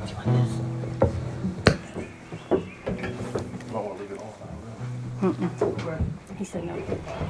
He said no.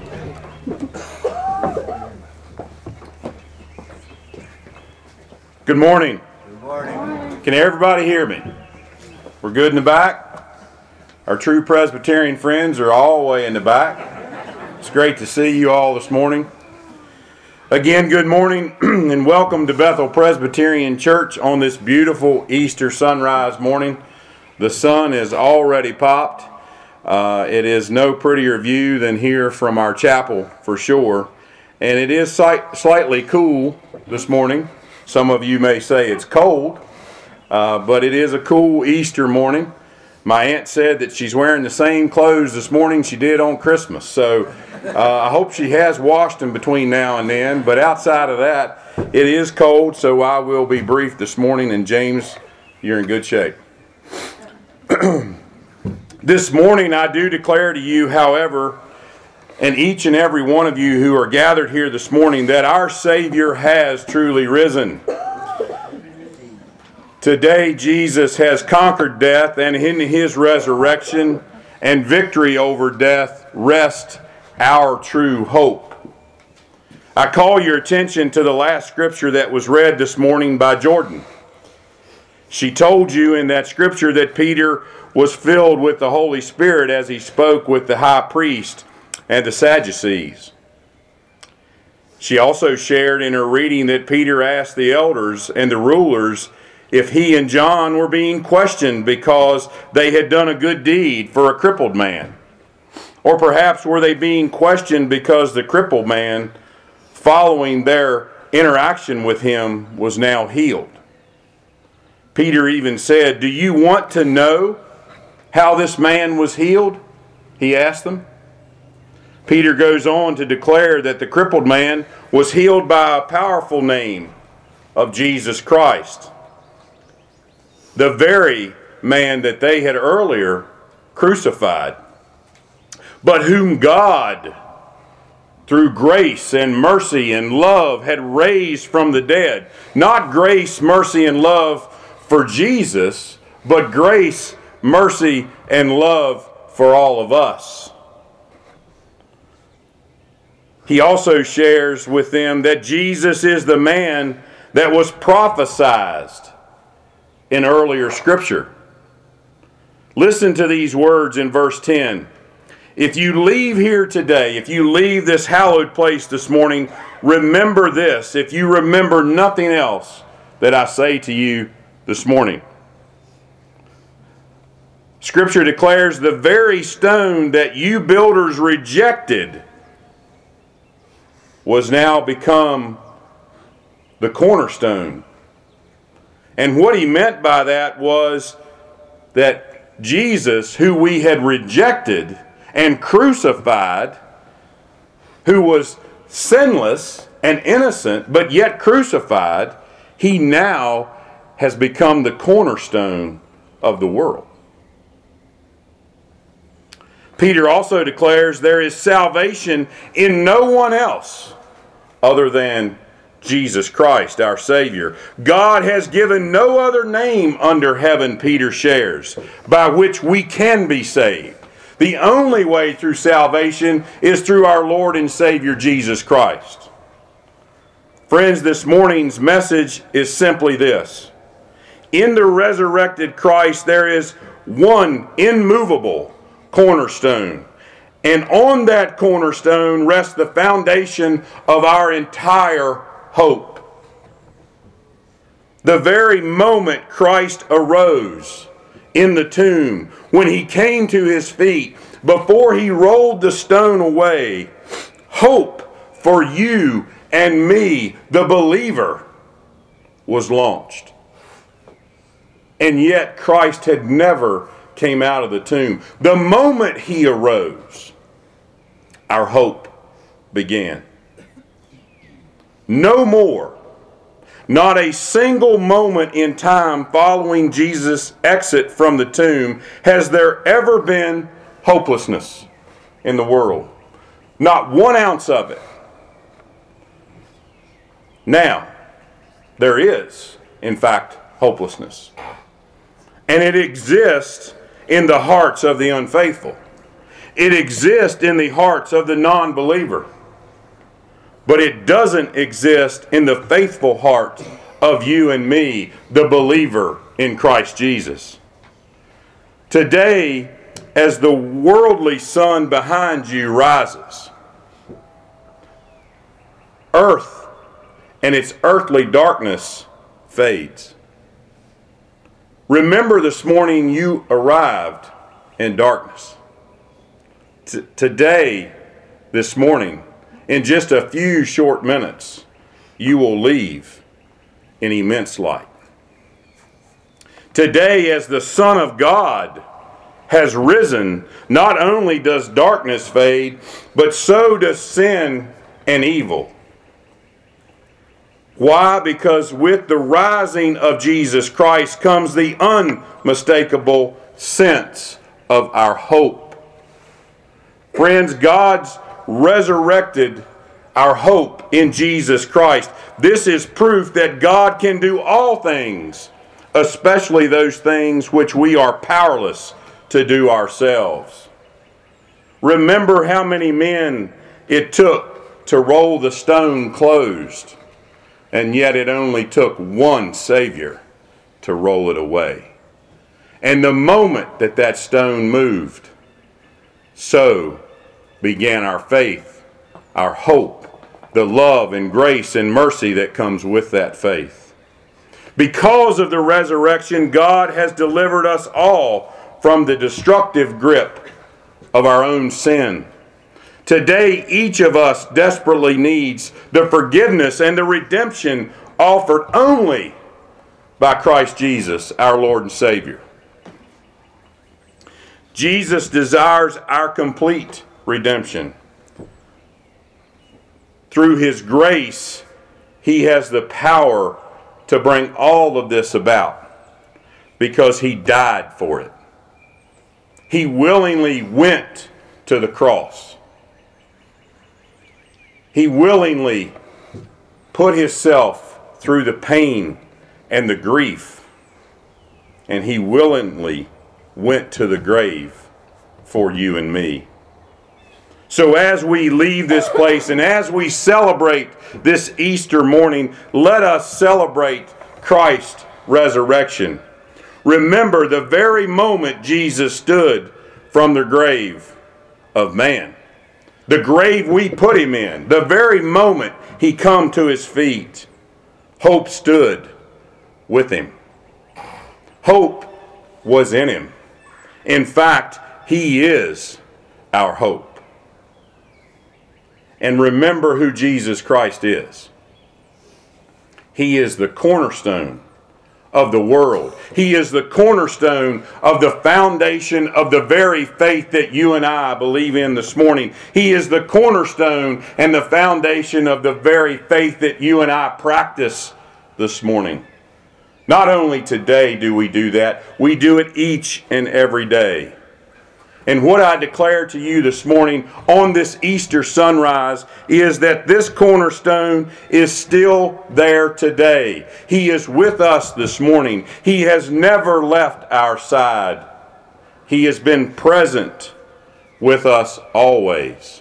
Good morning. Good morning. Can everybody hear me? We're good in the back? Our true Presbyterian friends are all the way in the back. It's great to see you all this morning. Again, good morning and welcome to Bethel Presbyterian Church on this beautiful Easter sunrise morning. The sun is already popped. It is no prettier view than here from our chapel for sure. And it is slightly cool this morning. Some of you may say it's cold, but it is a cool Easter morning. My aunt said that she's wearing the same clothes this morning she did on Christmas. So I hope she has washed them between now and then. But outside of that, it is cold, so I will be brief this morning. And James, you're in good shape. This morning I do declare to you, however, and each and every one of you who are gathered here this morning, that our Savior has truly risen. Today Jesus has conquered death, and in His resurrection and victory over death rests our true hope. I call your attention to the last scripture that was read this morning by Jordan. She told you in that scripture that Peter was filled with the Holy Spirit as he spoke with the high priest and the Sadducees. She also shared in her reading that Peter asked the elders and the rulers if he and John were being questioned because they had done a good deed for a crippled man. Or perhaps were they being questioned because the crippled man, following their interaction with him, was now healed. Peter even said, "Do you want to know how this man was healed?" he asked them. Peter goes on to declare that the crippled man was healed by a powerful name of Jesus Christ, the very man that they had earlier crucified, but whom God, through grace and mercy and love, had raised from the dead. Not grace, mercy, and love for Jesus, but grace, mercy, and love for all of us. He also shares with them that Jesus is the man that was prophesied in earlier scripture. Listen to these words in verse 10. If you leave here today, if you leave this hallowed place this morning, remember this. If you remember nothing else that I say to you this morning. Scripture declares the very stone that you builders rejected was now become the cornerstone. And what he meant by that was that Jesus, who we had rejected and crucified, who was sinless and innocent, but yet crucified, he now has become the cornerstone of the world. Peter also declares there is salvation in no one else other than Jesus Christ, our Savior. God has given no other name under heaven, Peter shares, by which we can be saved. The only way through salvation is through our Lord and Savior Jesus Christ. Friends, this morning's message is simply this. In the resurrected Christ, there is one immovable cornerstone. And on that cornerstone rests the foundation of our entire hope. The very moment Christ arose in the tomb, when he came to his feet, before he rolled the stone away, hope for you and me, the believer, was launched. And yet Christ had never came out of the tomb. The moment he arose, our hope began. No more, not a single moment in time following Jesus' exit from the tomb has there ever been hopelessness in the world. Not 1 ounce of it. Now, there is, in fact, hopelessness. And it exists in the hearts of the unfaithful. It exists in the hearts of the non-believer. But it doesn't exist in the faithful heart of you and me, the believer in Christ Jesus. Today, as the worldly sun behind you rises, earth and its earthly darkness fades. Remember this morning you arrived in darkness. Today, this morning, in just a few short minutes, you will leave in immense light. Today, as the Son of God has risen, not only does darkness fade, but so does sin and evil. Why? Because with the rising of Jesus Christ comes the unmistakable sense of our hope. Friends, God's resurrected our hope in Jesus Christ. This is proof that God can do all things, especially those things which we are powerless to do ourselves. Remember how many men it took to roll the stone closed, and yet it only took one Savior to roll it away. And the moment that that stone moved, so began our faith, our hope, the love and grace and mercy that comes with that faith. Because of the resurrection, God has delivered us all from the destructive grip of our own sin. Today, each of us desperately needs the forgiveness and the redemption offered only by Christ Jesus, our Lord and Savior. Jesus desires our complete redemption. Through His grace, He has the power to bring all of this about because He died for it. He willingly went to the cross. He willingly put Himself through the pain and the grief, and He willingly went to the grave for you and me. So as we leave this place and as we celebrate this Easter morning, let us celebrate Christ's resurrection. Remember the very moment Jesus stood from the grave of man, the grave we put Him in, the very moment He come to His feet, hope stood with Him. Hope was in Him. In fact, He is our hope. And remember who Jesus Christ is. He is the cornerstone of the world. He is the cornerstone of the foundation of the very faith that you and I believe in this morning. He is the cornerstone and the foundation of the very faith that you and I practice this morning. Not only today do we do that, we do it each and every day. And what I declare to you this morning on this Easter sunrise is that this cornerstone is still there today. He is with us this morning. He has never left our side. He has been present with us always.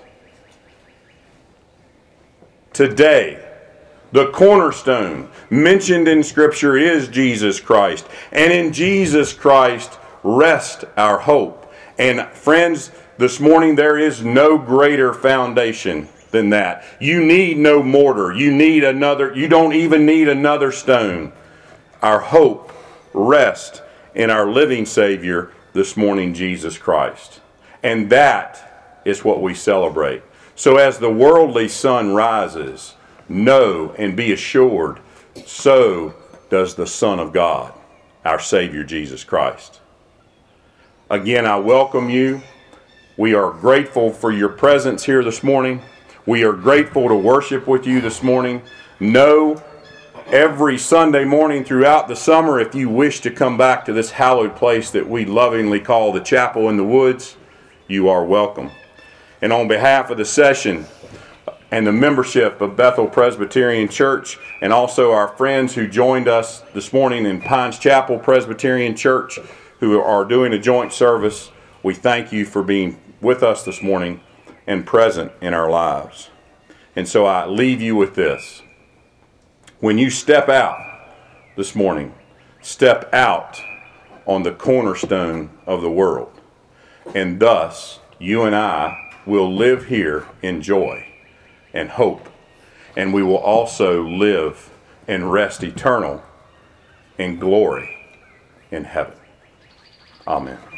Today, the cornerstone mentioned in Scripture is Jesus Christ. And in Jesus Christ rests our hope. And friends, this morning there is no greater foundation than that. You need no mortar. You don't even need another stone. Our hope rests in our living Savior this morning, Jesus Christ. And that is what we celebrate. So as the worldly sun rises, know and be assured, so does the Son of God, our Savior Jesus Christ. Again, I welcome you. We are grateful for your presence here this morning. We are grateful to worship with you this morning. Know every Sunday morning throughout the summer, if you wish to come back to this hallowed place that we lovingly call the Chapel in the Woods, you are welcome. And on behalf of the session and the membership of Bethel Presbyterian Church, and also our friends who joined us this morning in Pines Chapel Presbyterian Church, who are doing a joint service, we thank you for being with us this morning and present in our lives. And so I leave you with this. When you step out this morning, step out on the cornerstone of the world. And thus, you and I will live here in joy and hope. And we will also live and rest eternal in glory in heaven. Amen.